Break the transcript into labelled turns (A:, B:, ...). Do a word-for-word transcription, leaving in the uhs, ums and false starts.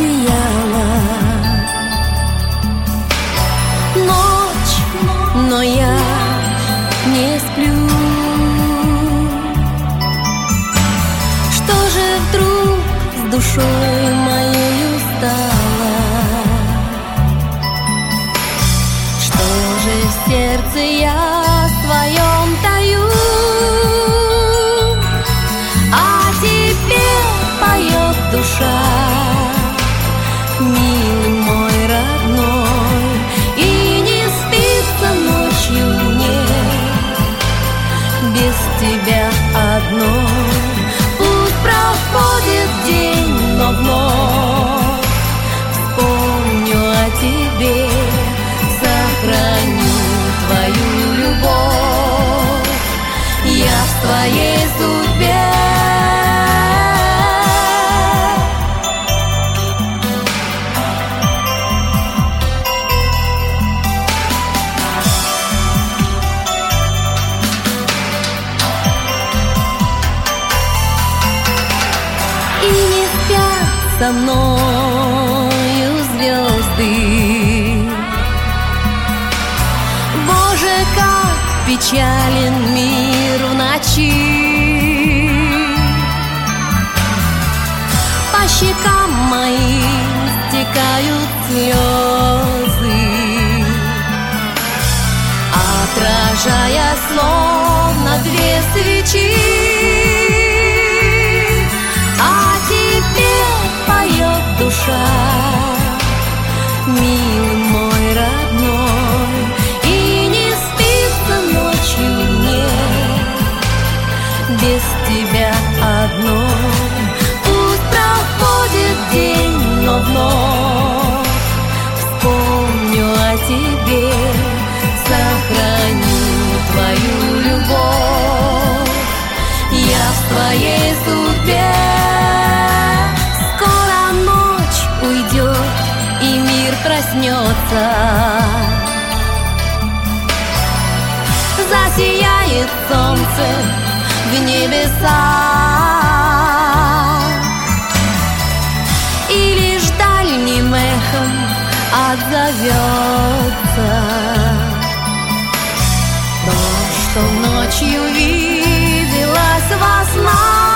A: одеяло. Ночь, но я не сплю. Что же вдруг с душой моей стало? Что же в сердце я своем таю? А теперь поет душа, милый мой родной, и не спится ночью мне без тебя одной. Пусть проходит день, но вновь вспомню о тебе, сохраню твою любовь, я в твоей судьбе. И не спят со мною звезды. Боже, как печален мир в ночи. По щекам моим стекают слезы, отражая словно две свечи. Поет душа, милый мой родной, и не спится ночью мне без тебя одной. Пусть проходит день, но вновь вспомню о тебе, сохраню твою любовь, я в твоей судьбе. Уйдет, и мир проснется, засияет солнце в небесах, и лишь дальним эхом отзовется то, что ночью виделось во снах.